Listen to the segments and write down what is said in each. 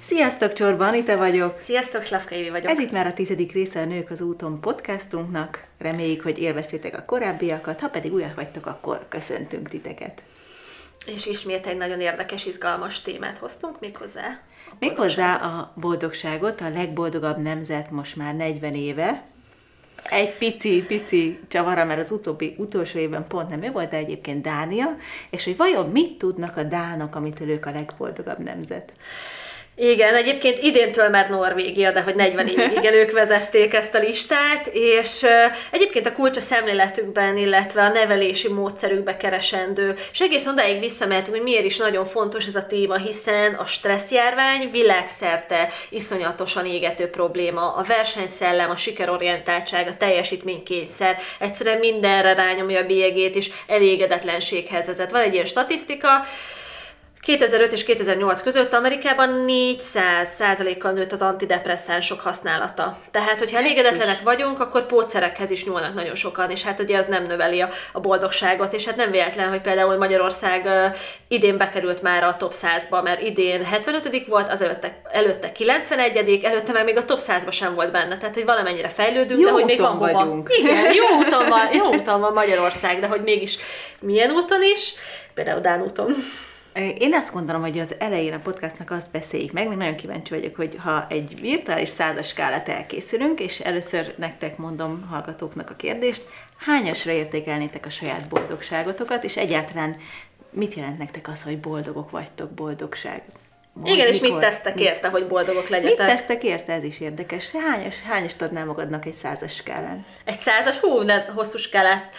Sziasztok, Csorba Anita vagyok. Sziasztok, Szlavka Évi vagyok. Ez itt már a 10. része a Nők az úton podcastunknak. Reméljük, hogy élveztétek a korábbiakat, ha pedig újak vagytok, akkor köszöntünk titeket. És ismét egy nagyon érdekes, izgalmas témát hoztunk, méghozzá a boldogságot, a legboldogabb nemzet most már 40 éve. Egy pici csavara, mert az utolsó évben pont nem ő volt, de egyébként Dánia, és hogy vajon mit tudnak a dánok, amitől ők a legboldogabb nemzet? Igen, egyébként idéntől már Norvégia, de hogy 40 évig igen, ők vezették ezt a listát, és egyébként a kulcs a szemléletükben, illetve a nevelési módszerükbe keresendő, és egész odáig visszamehetünk, hogy miért is nagyon fontos ez a téma, hiszen a stresszjárvány világszerte iszonyatosan égető probléma, a versenyszellem, a sikerorientáltság, a teljesítménykényszer, egyszerűen mindenre rányomja a bélyegét, és elégedetlenséghez vezet. Van egy ilyen statisztika, 2005 és 2008 között Amerikában 400%-kal nőtt az antidepresszánsok használata. Tehát, hogyha elégedetlenek vagyunk, akkor pótszerekhez is nyúlnak nagyon sokan, és hát ugye az nem növeli a boldogságot, és hát nem véletlen, hogy például Magyarország idén bekerült már a top 100-ba, mert idén 75. volt, az előtte 91., előtte már még a top 100-ba sem volt benne, tehát hogy valamennyire fejlődünk, jó de hogy még van vagyunk. Igen, jó úton van Magyarország, de hogy mégis milyen úton is, például Dán úton. Én azt gondolom, hogy az elején a podcastnak azt beszéljük meg, még nagyon kíváncsi vagyok, hogy ha egy virtuális 100-as skálát elkészülünk, és először nektek mondom hallgatóknak a kérdést, hányasra értékelnétek a saját boldogságotokat, és egyáltalán mit jelent nektek az, hogy boldogok vagytok, boldogság? Igen, és mit tesztek érte, hogy boldogok legyetek? Mit tesztek érte, ez is érdekes. Hányast adnál magadnak egy 100-as skálán? Egy 100-as? Hosszú skálát.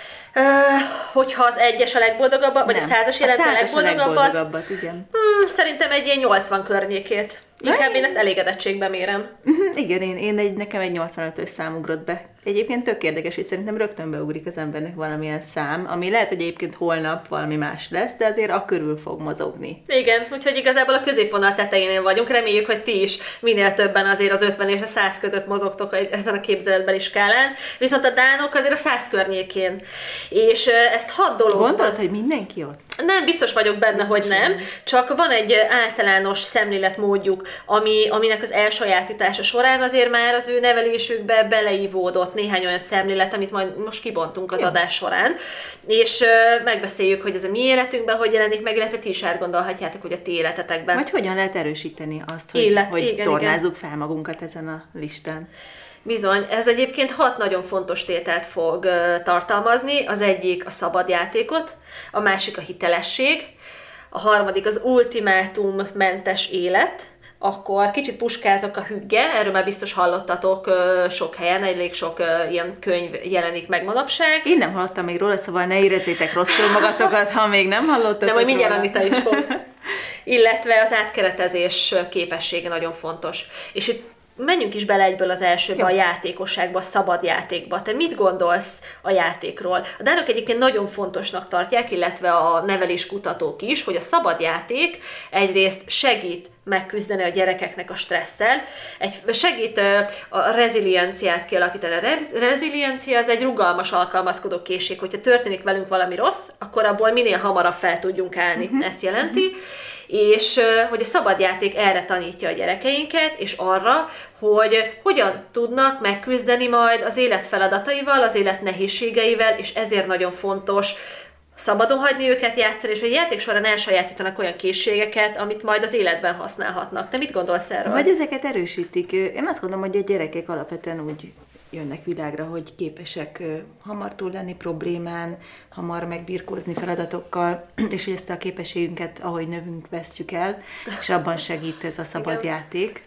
Hogyha az 1-es a legboldogabbat, vagy a 100-as jelent a legboldogabbat, igen. Szerintem egy ilyen 80 környékét. Inkább én ezt elégedettségben mérem. Igen, nekem egy 85-ös szám ugrott be. Egyébként tök érdekes, hogy szerintem rögtön beugrik az embernek valamilyen szám, ami lehet, hogy egyébként holnap valami más lesz, de azért a körül fog mozogni. Igen, úgyhogy igazából a középvonal tetejénél vagyunk. Reméljük, hogy ti is minél többen azért az 50 és a 100 között mozogtok ezen a képzeletbeli skálán. Viszont a dánok azért a 100 környékén. És ezt 6 dolog. Gondolod, hogy mindenki ott? Nem, biztos vagyok benne, hogy nem. Csak van egy általános szemléletmódjuk, aminek az elsajátítása során azért már az ő nevelésükbe beleívódott néhány olyan szemlélet, amit majd most kibontunk az adás során, és megbeszéljük, hogy ez a mi életünkben hogy jelenik meg, illetve ti is átgondolhatjátok, hogy a ti életetekben. Vagy hogyan lehet erősíteni azt, hogy tornázzuk fel magunkat ezen a listán. Bizony, ez egyébként 6 nagyon fontos tételt fog tartalmazni. Az egyik a szabad játékot, a másik a hitelesség, a harmadik az ultimátummentes élet, akkor kicsit puskázok a hügge, erről már biztos hallottatok sok helyen, elég sok ilyen könyv jelenik meg manapság. Én nem hallottam még róla, szóval ne érezzétek rosszul magatokat, ha még nem hallottatok. De majd mindjárt Anita is fog. Illetve az átkeretezés képessége nagyon fontos. És itt menjünk is bele egyből az elsőbe, a játékosságba, a szabad játékba. Te mit gondolsz a játékról? A dánok egyébként nagyon fontosnak tartják, illetve a neveléskutatók is, hogy a szabad játék egyrészt segít megküzdeni a gyerekeknek a stresszel, segít a rezilienciát kialakítani. A reziliencia az egy rugalmas alkalmazkodó készség, hogyha történik velünk valami rossz, akkor abból minél hamarabb fel tudjunk állni. Ezt jelenti. És hogy a szabadjáték erre tanítja a gyerekeinket, és arra, hogy hogyan tudnak megküzdeni majd az élet feladataival, az élet nehézségeivel, és ezért nagyon fontos szabadon hagyni őket játszani, és hogy a játék során elsajátítanak olyan készségeket, amit majd az életben használhatnak. Te mit gondolsz erről? Vagy ezeket erősítik. Én azt gondolom, hogy a gyerekek alapvetően úgy jönnek világra, hogy képesek hamar túl lenni problémán, hamar megbirkózni feladatokkal, és hogy ezt a képességünket, ahogy növünk, vesztjük el, és abban segít ez a szabad játék,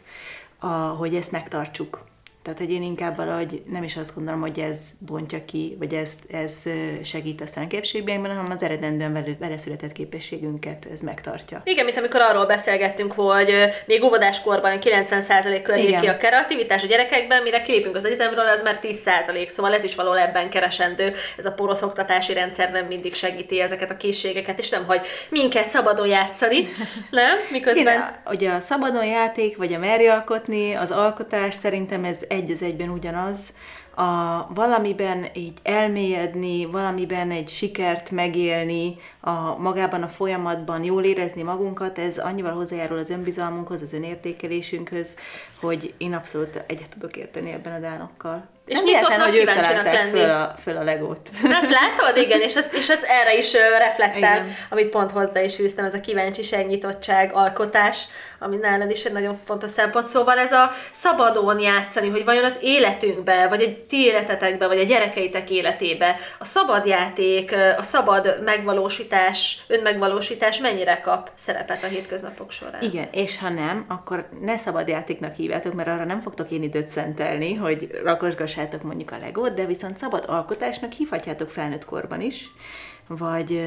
hogy ezt megtartsuk. Tehát, hogy én inkább valahogy nem is azt gondolom, hogy ez bontja ki, vagy ez segít aztán a képességeinkben, hanem az eredendően vele született képességünket ez megtartja. Igen, mint amikor arról beszélgettünk, hogy még óvodáskorban 90% környéki a kreativitás a gyerekekben, mire kilépünk az egyetemről, az már 10%, szóval ez is valahol ebben keresendő. Ez a porosz oktatási rendszer nem mindig segíti ezeket a készségeket, és nem hagy minket szabadon játszani, nem? Miközben... Igen, ugye a szabadon játék, vagy a merj alkotni, az alkotás, szerintem ez egy az egyben ugyanaz, valamiben így elmélyedni, valamiben egy sikert megélni, magában a folyamatban jól érezni magunkat, ez annyival hozzájárul az önbizalmunkhoz, az önértékelésünkhöz, hogy én abszolút egyet tudok érteni ebben a dánokkal. És nem hihetem, hogy ők találták lenni. föl a Legót. Hát látod, igen, és ez erre is reflektál, igen. Amit pont hozzá is fűztem, ez a kíváncsiság, nyitottság, alkotás, ami nálad is egy nagyon fontos szempont. Szóval ez a szabadon játszani, hogy vajon az életünkbe, vagy a ti életetekbe, vagy a gyerekeitek életébe a szabad játék, a szabad megvalósítás, önmegvalósítás mennyire kap szerepet a hétköznapok során? Igen, és ha nem, akkor ne szabad játéknak hívjátok, mert arra nem fogtok én időt szentelni, hogy rakosgassátok mondjuk a Legót, de viszont szabad alkotásnak hívhatjátok felnőtt korban is, vagy...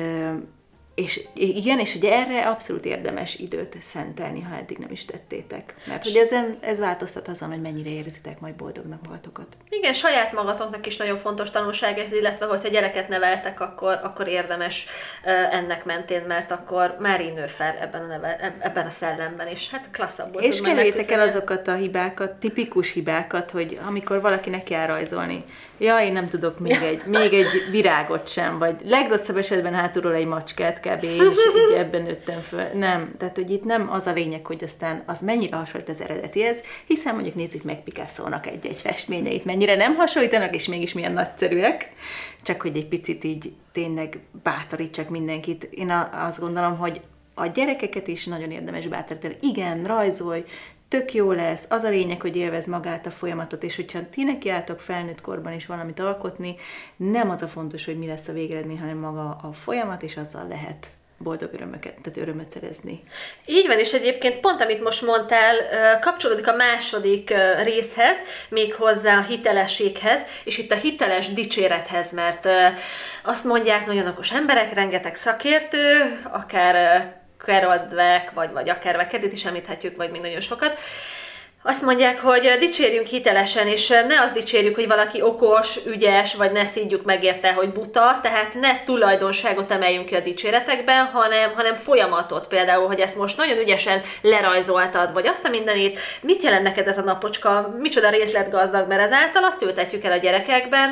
És igen, és ugye erre abszolút érdemes időt szentelni, ha eddig nem is tettétek. Mert hogy ez változtat azon, hogy mennyire érzitek majd boldognak magatokat. Igen, saját magatoknak is nagyon fontos tanulság ez, illetve hogyha gyereket neveltek, akkor érdemes ennek mentén, mert akkor már így nő fel ebben a szellemben is. Hát klasszabbul és kerüljétek el azokat a hibákat, tipikus hibákat, hogy amikor valaki neki kell rajzolni, én nem tudok még egy virágot sem, vagy legrosszabb esetben hátulról egy macskát, kb. Én is így ebben nőttem föl. Nem, tehát hogy itt nem az a lényeg, hogy aztán az mennyire hasonlít az eredetihez, hiszen mondjuk nézzük meg Picasso-nak egy-egy festményeit, mennyire nem hasonlítanak, és mégis milyen nagyszerűek, csak hogy egy picit így tényleg bátorítsak mindenkit. Én azt gondolom, hogy a gyerekeket is nagyon érdemes bátorítani. Igen, rajzolj, tök jó lesz, az a lényeg, hogy élvezd magát a folyamatot, és hogyha ti nekiálltok felnőtt korban is valamit alkotni, nem az a fontos, hogy mi lesz a végeredmény, hanem maga a folyamat, és azzal lehet boldog örömöt szerezni. Így van, és egyébként pont amit most mondtál, kapcsolódik a második részhez, méghozzá a hitelességhez, és itt a hiteles dicsérethez, mert azt mondják nagyon okos emberek, rengeteg szakértő, akár Carol Dweck, vagy akár Vekkedit is említhetjük, vagy még nagyon sokat. Azt mondják, hogy dicsérjünk hitelesen, és ne azt dicsérjük, hogy valaki okos, ügyes, vagy ne szídjuk meg érte, hogy buta, tehát ne tulajdonságot emeljünk ki a dicséretekben, hanem folyamatot, például, hogy ezt most nagyon ügyesen lerajzoltad, vagy azt a mindenit, mit jelent neked ez a napocska, micsoda részletgazdag, mert ezáltal azt ültetjük el a gyerekekben,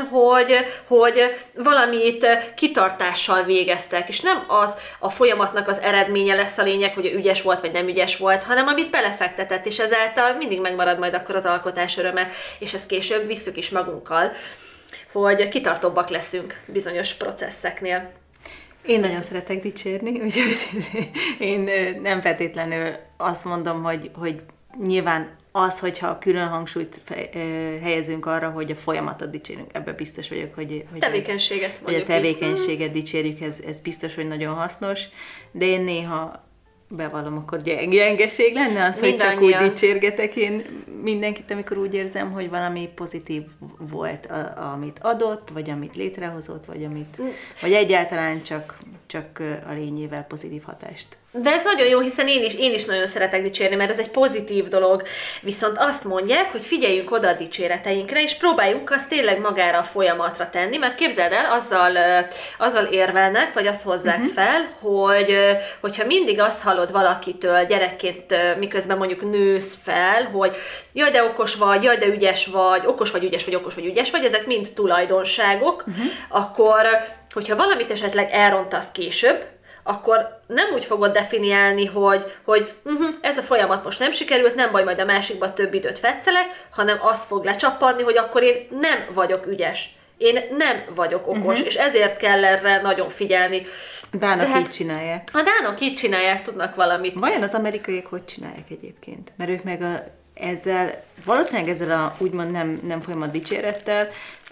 hogy valamit kitartással végeztek, és nem az a folyamatnak az eredménye lesz a lényeg, hogy ügyes volt, vagy nem ügyes volt, hanem amit belefektetett, és ezáltal mindig megmarad majd akkor az alkotás öröme, és ezt később visszük is magunkkal, hogy kitartóbbak leszünk bizonyos processzeknél. Én nagyon szeretek dicsérni, úgyhogy én nem feltétlenül azt mondom, hogy nyilván az, hogyha külön hangsúlyt helyezünk arra, hogy a folyamatot dicsérünk, ebben biztos vagyok, hogy a tevékenységet dicsérjük, ez biztos, hogy nagyon hasznos, de én néha bevallom, akkor gyengeség lenne az, hogy csak úgy dicsérgetek én mindenkit, amikor úgy érzem, hogy valami pozitív volt, amit adott, vagy amit létrehozott, vagy egyáltalán csak a lényével pozitív hatást. De ez nagyon jó, hiszen én is nagyon szeretek dicsérni, mert ez egy pozitív dolog. Viszont azt mondják, hogy figyeljünk oda a dicséreteinkre, és próbáljuk azt tényleg magára a folyamatra tenni, mert képzeld el, azzal érvelnek, vagy azt hozzák fel, hogyha mindig azt hallod valakitől gyerekként, miközben mondjuk nősz fel, hogy jaj, de okos vagy, jaj, de ügyes vagy, okos vagy ügyes vagy, okos vagy ügyes vagy, ezek mind tulajdonságok, akkor, hogyha valamit esetleg elrontasz később, akkor nem úgy fogod definiálni, hogy ez a folyamat most nem sikerült, nem baj, majd a másikban több időt fetszelek, hanem azt fog lecsappadni, hogy akkor én nem vagyok ügyes. Én nem vagyok okos, és ezért kell erre nagyon figyelni. Dánok így csinálják. A dánok így csinálják, tudnak valamit. Vajon az amerikaiak hogy csinálják egyébként? Mert ők meg valószínűleg ezzel a úgymond nem folyamat dicsérettel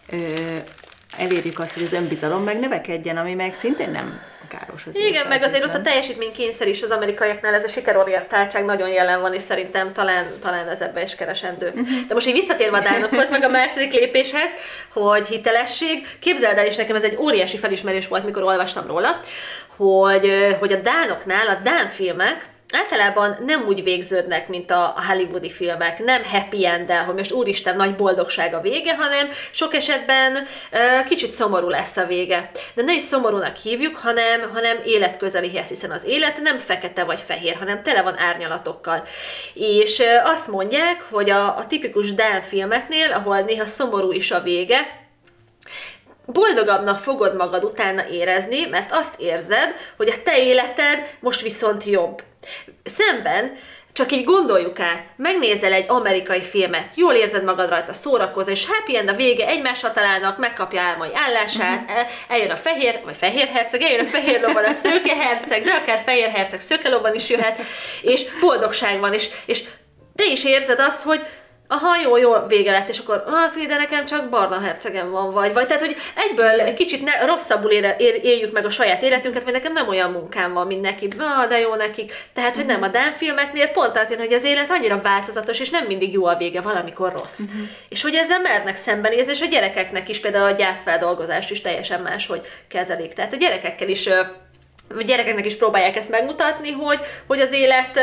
elérjük azt, hogy az önbizalom meg növekedjen, ami meg szintén nem káros. Igen, meg azért ott a teljesítménykényszer is az amerikaiaknál, ez a sikerorientáltság nagyon jelen van, és szerintem talán ez ebben is keresendő. De most így visszatérve a dánokhoz, meg a második lépéshez, hogy hitelesség, képzeld el, és nekem ez egy óriási felismerés volt, mikor olvastam róla, hogy a dánoknál a dán filmek, általában nem úgy végződnek, mint a hollywoodi filmek, nem happy end-del, hogy most úristen, nagy boldogság a vége, hanem sok esetben kicsit szomorú lesz a vége. De ne is szomorúnak hívjuk, hanem életközelihez, hiszen az élet nem fekete vagy fehér, hanem tele van árnyalatokkal. És azt mondják, hogy a tipikus dán filmeknél, ahol néha szomorú is a vége, boldogabbnak fogod magad utána érezni, mert azt érzed, hogy a te életed most viszont jobb. Szemben, csak így gondoljuk át, megnézel egy amerikai filmet, jól érzed magad rajta, szórakozol, és happy end a vége, egymásra találnak, megkapja álmai állását, eljön a fehér herceg, eljön a fehér lobban a szőke herceg, de akár fehér herceg szőke lobban is jöhet, és boldogság van, és te is érzed azt, hogy aha, jó, vége lett, és akkor de nekem csak barna hercegem van, vagy tehát, hogy egyből egy kicsit rosszabbul éljük meg a saját életünket, vagy nekem nem olyan munkám van, mint neki, de jó nekik. Tehát, hogy nem a dán filmeknél pont az jön, hogy az élet annyira változatos, és nem mindig jó a vége, valamikor rossz. És hogy ezzel mernek szembenézni, és a gyerekeknek is például a gyászfeldolgozást is teljesen máshogy kezelik. Tehát a gyerekeknek is próbálják ezt megmutatni, hogy az élet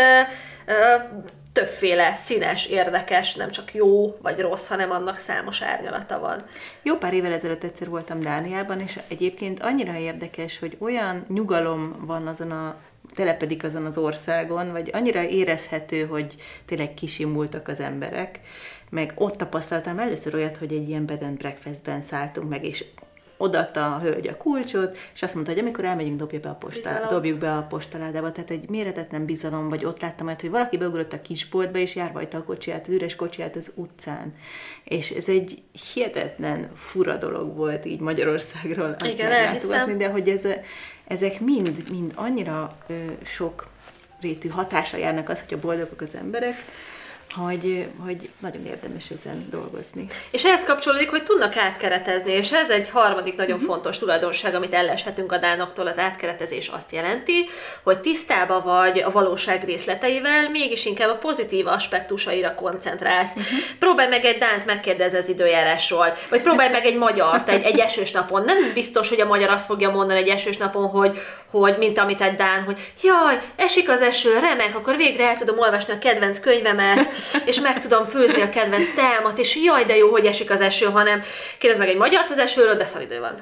többféle színes, érdekes, nem csak jó vagy rossz, hanem annak számos árnyalata van. Jó pár évvel ezelőtt egyszer voltam Dániában, és egyébként annyira érdekes, hogy olyan nyugalom van telepedik azon az országon, vagy annyira érezhető, hogy tényleg kisimultak az emberek, meg ott tapasztaltam először olyat, hogy egy ilyen bed and breakfastben szálltunk meg, és odaadta a hölgy a kulcsot, és azt mondta, hogy amikor elmegyünk, dobjuk be a postaládába. Tehát egy méretetlen bizalom, vagy ott láttam olyat, hogy valaki beugrott a kisboltba, és jár rajta a kocsiját, az üres kocsiját az utcán. És ez egy hihetetlen fura dolog volt így Magyarországról azt meglátogatni, de hogy ezek mind annyira sok rétű hatással járnak az, hogyha boldogok az emberek, hogy nagyon érdemes ezen dolgozni. És ehhez kapcsolódik, hogy tudnak átkeretezni, és ez egy harmadik nagyon fontos tulajdonság, amit elleshetünk a dánoktól, az átkeretezés azt jelenti, hogy tisztába vagy a valóság részleteivel, mégis inkább a pozitív aspektusaira koncentrálsz. Próbálj meg egy dánt megkérdezni az időjárásról, vagy próbálj meg egy magyart egy esős napon. Nem biztos, hogy a magyar azt fogja mondani egy esős napon, hogy mint amit egy dán, hogy jaj, esik az eső, remek, akkor végre el tudom olvasni a kedvenc könyvemet, és meg tudom főzni a kedvenc teámat, és jaj, de jó, hogy esik az eső, hanem kérdezd meg egy magyart az esőről, de szalidő van.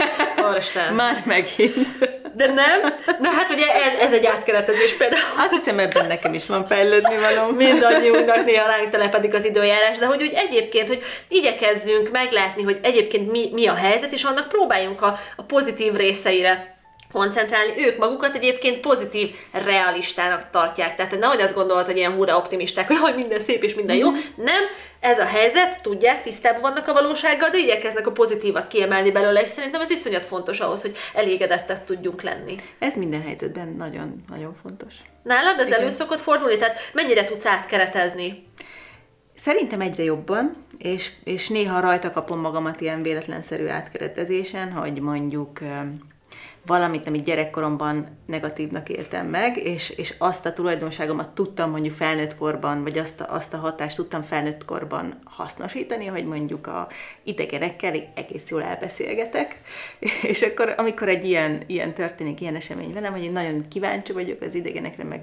Már megint. De nem? Na hát ugye ez egy átkeretezés például. Azt hiszem, ebben nekem is van fejlődni való. Mindannyiunknak néha ránk telepedik az időjárás, de hogy úgy egyébként, hogy igyekezzünk meglátni, hogy egyébként mi a helyzet, és annak próbáljunk a pozitív részeire koncentrálni. Ők magukat egyébként pozitív realistának tartják. Tehát, hogy nehogy azt gondolod, hogy ilyen hurra optimisták, hogy minden szép és minden jó. Nem, ez a helyzet, tudják, tisztában vannak a valósággal, de igyekeznek a pozitívat kiemelni belőle, és szerintem ez iszonyat fontos ahhoz, hogy elégedettek tudjunk lenni. Ez minden helyzetben nagyon, nagyon fontos. Nálad ez elő szokott fordulni? Tehát mennyire tudsz átkeretezni? Szerintem egyre jobban, és néha rajta kapom magamat ilyen véletlenszerű átkeretezésen, hogy mondjuk valamit, amit gyerekkoromban negatívnak éltem meg, és azt a tulajdonságomat tudtam mondjuk felnőtt korban, vagy azt a hatást tudtam felnőtt korban hasznosítani, hogy mondjuk a idegenekkel egész jól elbeszélgetek, és akkor, amikor egy ilyen történik, ilyen esemény velem, hogy én nagyon kíváncsi vagyok az idegenekre, meg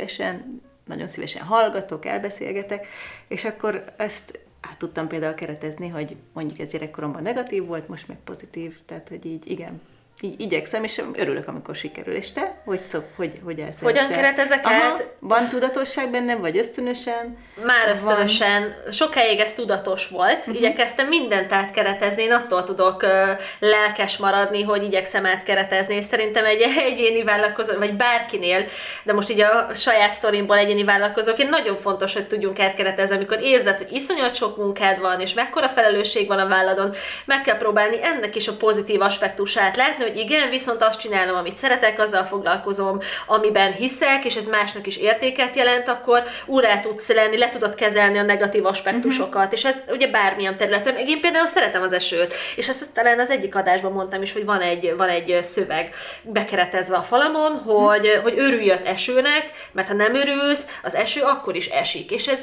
nagyon szívesen hallgatok, elbeszélgetek, és akkor ezt át tudtam például keretezni, hogy mondjuk ez gyerekkoromban negatív volt, most meg pozitív, tehát hogy így igen. Így igyekszem, és örülök, amikor sikerül. És te? Hogy elszerezted? Hogyan keretezek át? Van tudatosság bennem, vagy ösztönösen? Már ösztönösen. Sokáig ez tudatos volt. Igyekeztem mindent átkeretezni. Én attól tudok lelkes maradni, hogy igyekszem átkeretezni. És szerintem egy egyéni vállalkozó, vagy bárkinél, de most így a saját sztorimból egyéni vállalkozóként nagyon fontos, hogy tudjunk átkeretezni, amikor érzed, hogy iszonyat sok munkád van, és mekkora felelősség van a válladon, meg kell próbálni ennek is a pozitív aspektusát látni, hogy igen, viszont azt csinálom, amit szeretek, azzal foglalkozom, amiben hiszek, és ez másnak is értéket jelent, akkor úrrá tudsz lenni, le tudod kezelni a negatív aspektusokat, és ez ugye bármilyen területen. Én például szeretem az esőt, és ezt talán az egyik adásban mondtam is, hogy van egy szöveg bekeretezve a falamon, hogy örülj az esőnek, mert ha nem örülsz, az eső akkor is esik, és ez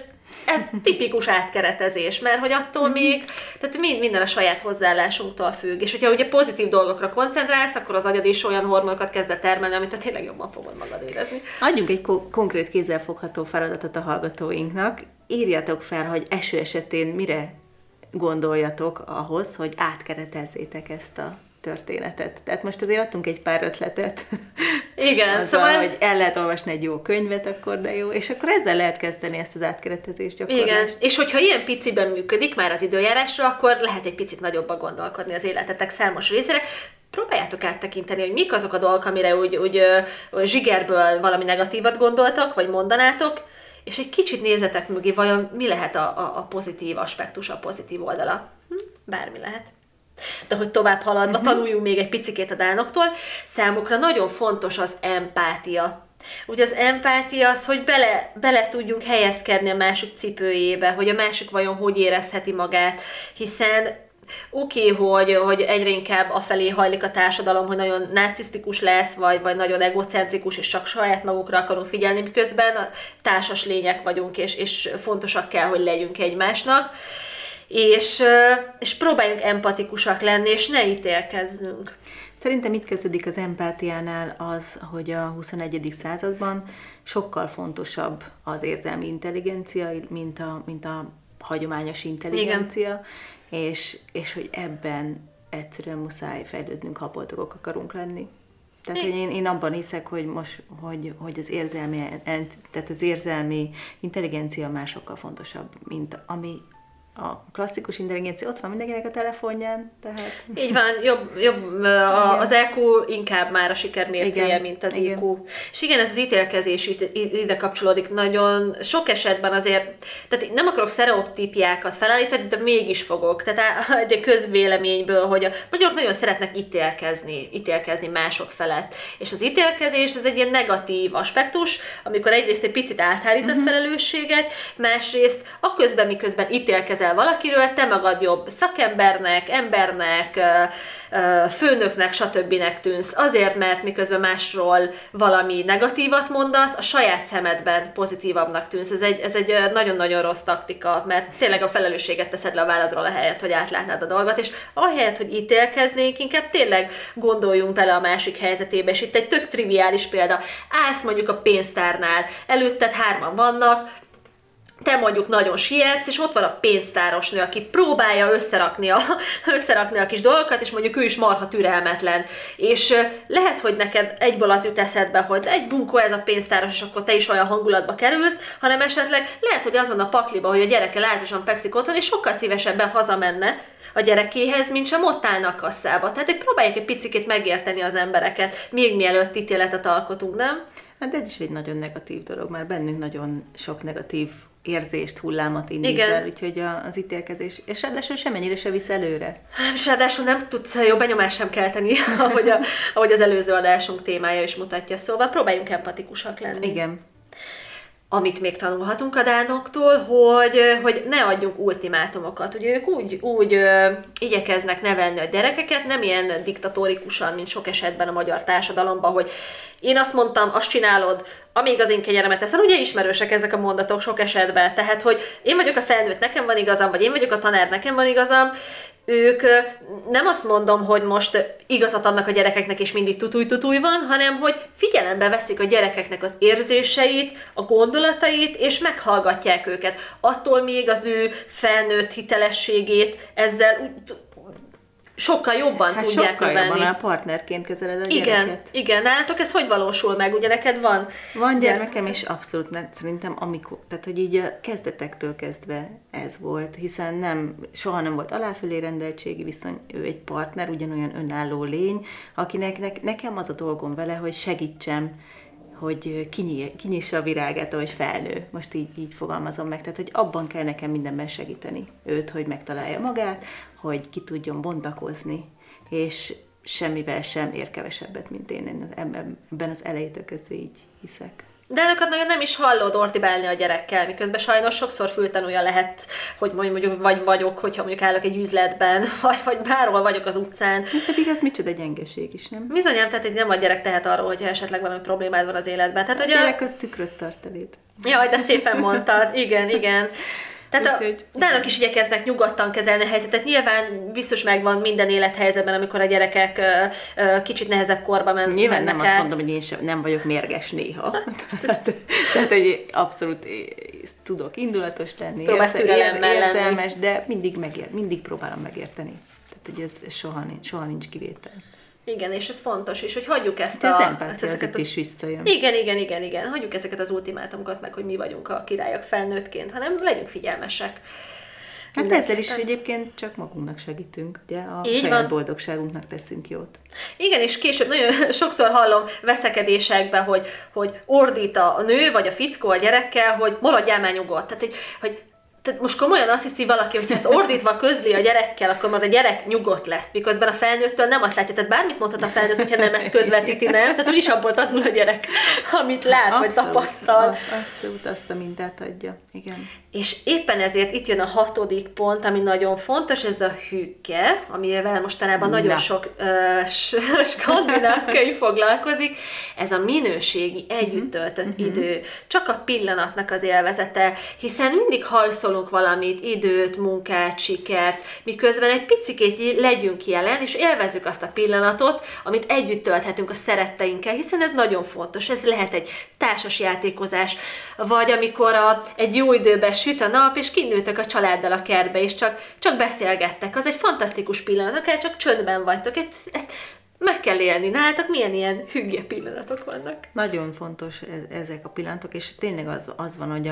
ez tipikus átkeretezés, mert hogy attól még, tehát minden a saját hozzáállásunktól függ. És hogyha ugye pozitív dolgokra koncentrálsz, akkor az agyad is olyan hormonokat kezd el termelni, amit te tényleg jobban fogod magad érezni. Adjunk egy konkrét kézzelfogható feladatot a hallgatóinknak. Írjatok fel, hogy eső esetén mire gondoljatok ahhoz, hogy átkeretezzétek ezt a történetet. Tehát most azért adtunk egy pár ötletet. Igen, azzal, szóval... hogy el lehet olvasni egy jó könyvet, akkor de jó, és akkor ezzel lehet kezdeni ezt az átkeretezést gyakorlást. Igen, és hogyha ilyen piciben működik már az időjárásra, akkor lehet egy picit nagyobban gondolkodni az életetek számos részére. Próbáljátok áttekinteni, hogy mik azok a dolgok, amire úgy zsigerből valami negatívat gondoltak, vagy mondanátok, és egy kicsit nézzetek mögé, vajon mi lehet a pozitív aspektus, a pozitív oldala. Bármi lehet. De hogy tovább haladva, tanuljunk még egy picikét a dánoktól, számukra nagyon fontos az empátia. Ugye az empátia az, hogy bele tudjunk helyezkedni a másik cipőjébe, hogy a másik vajon hogy érezheti magát, hiszen oké, hogy egyre inkább afelé hajlik a társadalom, hogy nagyon narcisztikus lesz, vagy nagyon egocentrikus, és csak saját magunkra akarunk figyelni, miközben társas lények vagyunk, és fontosak kell, hogy legyünk egymásnak. És próbáljunk empatikusak lenni, és ne ítélkezzünk. Szerintem itt kezdődik az empátiánál az, hogy a 21. században sokkal fontosabb az érzelmi intelligencia, mint a hagyományos intelligencia, és hogy ebben egyszerűen muszáj fejlődnünk, ha boldogok akarunk lenni. Tehát, hogy én abban hiszek, hogy hogy az érzelmi intelligencia már sokkal fontosabb, mint ami a klasszikus intelligencia ott van mindenkinek a telefonján, tehát... Így van, jobb az EQ inkább már a siker mércéje, mint az IQ. És igen, ez az ítélkezés ide kapcsolódik nagyon sok esetben azért, tehát nem akarok sztereotípiákat felállítani, de mégis fogok. Tehát egy közvéleményből, hogy a magyarok nagyon szeretnek ítélkezni mások felett. És az ítélkezés ez egy ilyen negatív aspektus, amikor egyrészt egy picit áthárítasz felelősséget, másrészt aközben, miközben ítélkezel valakiről, te magad jobb szakembernek, embernek, főnöknek, stb. Tűnsz. Azért, mert miközben másról valami negatívat mondasz, a saját szemedben pozitívabbnak tűnsz. Ez egy nagyon-nagyon rossz taktika, mert tényleg a felelősséget teszed le a válladról ahelyett, hogy átlátnád a dolgot, és ahelyett, hogy ítélkeznénk, inkább tényleg gondoljunk bele a másik helyzetébe, és itt egy tök triviális példa. Állsz mondjuk a pénztárnál, előtted 3-an vannak, te mondjuk nagyon sietsz, és ott van a pénztárosnő, aki próbálja összerakni a kis dolgokat, és mondjuk ő is marha türelmetlen. És lehet, hogy neked egyből az jut eszedbe, hogy egy bunkó ez a pénztáros, és akkor te is olyan hangulatba kerülsz, hanem esetleg lehet, hogy az van a pakliba, hogy a gyereke lázasan fekszik otthon, és sokkal szívesebben hazamenne a gyerekéhez, mint sem ott állnak kasszába. Tehát próbálják egy picikét megérteni az embereket, még mielőtt ítéletet alkotunk, nem? Hát ez is egy nagyon negatív dolog, mert bennünk nagyon sok negatív érzést, hullámot indít el, úgyhogy az ítélkezés, és ráadásul semennyire se visz előre. És ráadásul nem tudsz jó benyomást sem kelteni, ahogy az előző adásunk témája is mutatja, szóval próbáljunk empatikusak lenni. Igen. Amit még tanulhatunk a dánoktól, hogy ne adjunk ultimátumokat. Ugye ők úgy igyekeznek nevelni a gyerekeket, nem ilyen diktatórikusan, mint sok esetben a magyar társadalomban, hogy én azt mondtam, azt csinálod, amíg az én kenyeremet eszem. Ugye ismerősek ezek a mondatok sok esetben. Tehát, hogy én vagyok a felnőtt, nekem van igazam, vagy én vagyok a tanár, nekem van igazam. Ők nem azt mondom, hogy most igazat adnak a gyerekeknek, és mindig tutuj van, hanem hogy figyelembe veszik a gyerekeknek az érzéseit, a gondolatait, és meghallgatják őket. Attól még az ő felnőtt hitelességét ezzel sokkal jobban tudják növelni. Sokkal jobban, a partnerként kezeled a gyereket. Igen. Nálatok ez hogy valósul meg? Ugye neked van? Van gyermekem, és abszolút, mert szerintem tehát, hogy így a kezdetektől kezdve ez volt, hiszen soha nem volt aláfölé rendeltségi viszony, ő egy partner, ugyanolyan önálló lény, akinek nekem az a dolgom vele, hogy segítsem, hogy kinyissa a virágát, ahogy felnő. Most így fogalmazom meg. Tehát, hogy abban kell nekem mindenben segíteni őt, hogy megtalálja magát, hogy ki tudjon bontakozni, és semmivel sem ér kevesebbet, mint én ebben az elejétől kezdve így hiszek. De előket nagyon nem is hallod ordibálni a gyerekkel, miközben sajnos sokszor fültanúja lehet, hogy mondjuk vagy vagyok, hogyha mondjuk állok egy üzletben, vagy bárhol vagyok az utcán. Pedig ez micsoda gyengeség is, nem? Bizonyám, tehát nem a gyerek tehet arról, hogyha esetleg valami problémád van az életben. Tehát, hogy a gyerek az tükröt tart eléd. Jaj, de szépen mondtad. Igen. Tehát a dánok is igyekeznek nyugodtan kezelni a helyzetet. Nyilván biztos megvan minden élethelyzetben, amikor a gyerekek kicsit nehezebb korba mennek. Nyilván nem azt mondom, hogy én sem nem vagyok mérges néha. tehát, hogy abszolút tudok indulatos lenni, érzelmes, de mindig próbálom megérteni. Tehát, hogy ez soha nincs kivétel. Igen, és ez fontos is, hogy hagyjuk ezt az empátia is visszajön. Igen. Hagyjuk ezeket az ultimátumokat meg, hogy mi vagyunk a királyok felnőttként, hanem legyünk figyelmesek. Hát ezzel is egyébként csak magunknak segítünk, ugye a saját boldogságunknak teszünk jót. Igen, és később nagyon sokszor hallom veszekedésekben, hogy ordít a nő vagy a fickó a gyerekkel, hogy maradjál már nyugodt. Tehát most komolyan azt hiszi valaki, hogy ezt ordítva közli a gyerekkel, akkor majd a gyerek nyugodt lesz, miközben a felnőttől nem azt látja. Tehát bármit mondhat a felnőtt, hogyha nem ezt közvetíti, nem? Tehát úgyis abból tanul a gyerek, amit lát, vagy tapasztal. Abszolút azt a mintát adja, igen. És éppen ezért itt jön a 6. pont, ami nagyon fontos, ez a hügge, amivel mostanában nagyon sok skandináv könyv foglalkozik. Ez a minőségi, együtt töltött idő, csak a pillanatnak az élvezete, hiszen mindig hajszolunk valamit, időt, munkát, sikert, miközben egy picikét legyünk jelen, és élvezzük azt a pillanatot, amit együtt tölthetünk a szeretteinkkel, hiszen ez nagyon fontos. Ez lehet egy társas játékozás, vagy amikor egy jó időben süt a nap, és kinőtök a családdal a kertbe, és csak beszélgettek. Az egy fantasztikus pillanat, akár csak csöndben vagytok. Ezt meg kell élni. Nálatok milyen ilyen hügge pillanatok vannak? Nagyon fontos ezek a pillanatok, és tényleg az van, hogy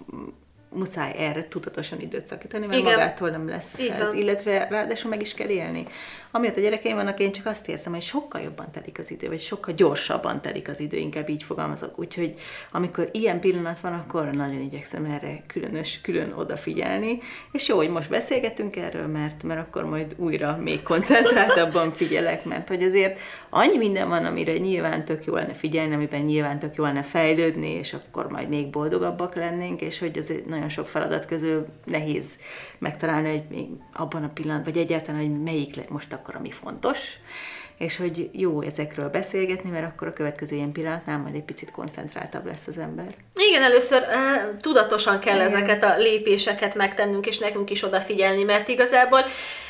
muszáj erre tudatosan időt szakítani, mert magától nem lesz ez, illetve ráadásul meg is kell élni. Amiatt a gyerekeim vannak, én csak azt érzem, hogy sokkal jobban telik az idő, vagy sokkal gyorsabban telik az idő, inkább így fogalmazok. Úgyhogy amikor ilyen pillanat van, akkor nagyon igyekszem erre külön odafigyelni. És jó, hogy most beszélgetünk erről, mert akkor majd újra még koncentráltabban figyelek, mert hogy azért annyi minden van, amire nyilván tök jó lenne figyelni, amiben nyilván tök jó lenne fejlődni, és akkor majd még boldogabbak lennénk, és hogy azért nagyon sok feladat közül nehéz megtalálni, hogy még abban a pillanatban, vagy egyáltalán, hogy melyik most akkor, ami fontos, és hogy jó ezekről beszélgetni, mert akkor a következő ilyen pillanatnál majd egy picit koncentráltabb lesz az ember. Igen, először tudatosan kell ezeket a lépéseket megtennünk, és nekünk is odafigyelni, mert igazából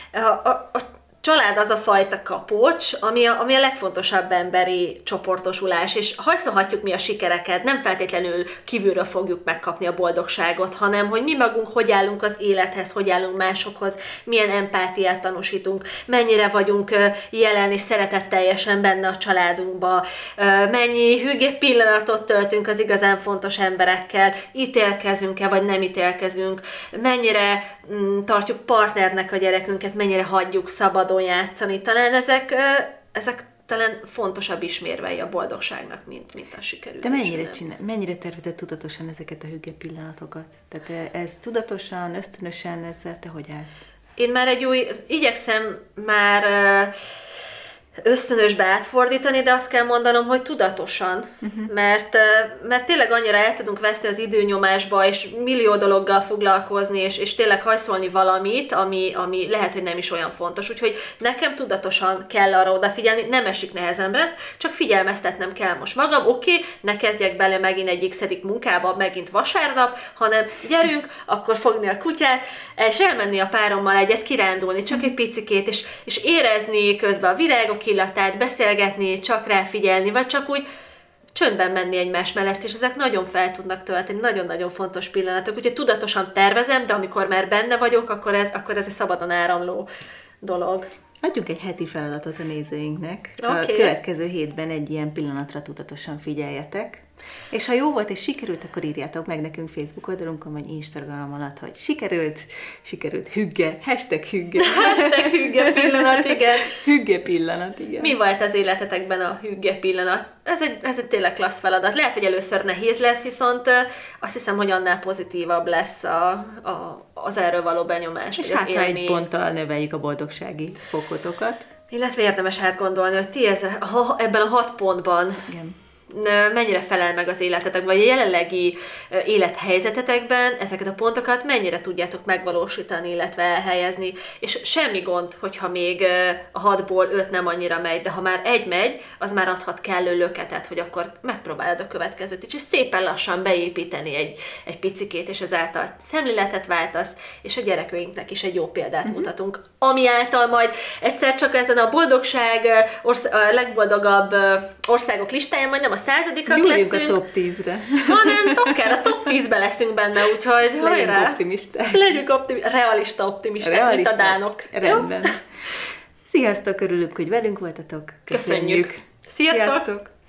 a család az a fajta kapocs, ami a legfontosabb emberi csoportosulás, és hajszolhatjuk mi a sikereket, nem feltétlenül kívülről fogjuk megkapni a boldogságot, hanem hogy mi magunk hogy állunk az élethez, hogy állunk másokhoz, milyen empátiát tanúsítunk, mennyire vagyunk jelen és szeretetteljesen benne a családunkba, mennyi hügge pillanatot töltünk az igazán fontos emberekkel, ítélkezünk-e vagy nem ítélkezünk, mennyire tartjuk partnernek a gyerekünket, mennyire hagyjuk szabadon játszani. Talán ezek talán fontosabb ismérvei a boldogságnak, mint a sikerűzés. De mennyire tervezed tudatosan ezeket a hügge pillanatokat? Tehát ez tudatosan, ösztönösen, ezzel te hogy állsz? Én már igyekszem már ösztönösbe átfordítani, de azt kell mondanom, hogy tudatosan, mert tényleg annyira el tudunk veszni az időnyomásba, és millió dologgal foglalkozni, és tényleg hajszolni valamit, ami lehet, hogy nem is olyan fontos. Úgyhogy nekem tudatosan kell arra odafigyelni, nem esik nehezemre, csak figyelmeztetnem kell most magam, ne kezdjek bele megint egy x-edik munkába, megint vasárnap, hanem gyerünk, akkor fogni a kutyát, és elmenni a párommal egyet kirándulni, csak egy picikét, és érezni közben a virágok illatát, beszélgetni, csak ráfigyelni, vagy csak úgy csöndben menni egymás mellett, és ezek nagyon fel tudnak tölteni, nagyon-nagyon fontos pillanatok. Úgyhogy tudatosan tervezem, de amikor már benne vagyok, akkor ez egy szabadon áramló dolog. Adjunk egy heti feladatot a nézőinknek. A következő hétben egy ilyen pillanatra tudatosan figyeljetek. És ha jó volt és sikerült, akkor írjátok meg nekünk Facebook oldalunkon, vagy Instagram alatt, hogy sikerült, hügge, #hügge. #hügge pillanat, igen. Hügge pillanat, igen. Mi volt az életetekben a hügge pillanat? Ez egy tényleg klassz feladat. Lehet, hogy először nehéz lesz, viszont azt hiszem, hogy annál pozitívabb lesz az erről való benyomás. És hát egy ponttal növeljük a boldogsági fokotokat. Illetve érdemes átgondolni, hogy ti ebben a 6 pontban mennyire felel meg az életetek, vagy a jelenlegi élethelyzetetekben ezeket a pontokat mennyire tudjátok megvalósítani, illetve elhelyezni, és semmi gond, hogyha még a 6-ból 5 nem annyira megy, de ha már 1 megy, az már adhat kellő löketet, hogy akkor megpróbálod a következőt is, és szépen lassan beépíteni egy picikét, és ezáltal szemléletet váltasz, és a gyerekeinknek is egy jó példát mutatunk, ami által majd egyszer csak ezen a boldogság, a legboldogabb országok listáján majd nem a 100-ak leszünk. a top 10-re. Hanem akár a top 10-be leszünk benne, úgyhogy legyünk optimisták. Legyünk realista optimisták, mint a dánok. Rendben. Sziasztok, örülünk, hogy velünk voltatok. Köszönjük. Sziasztok!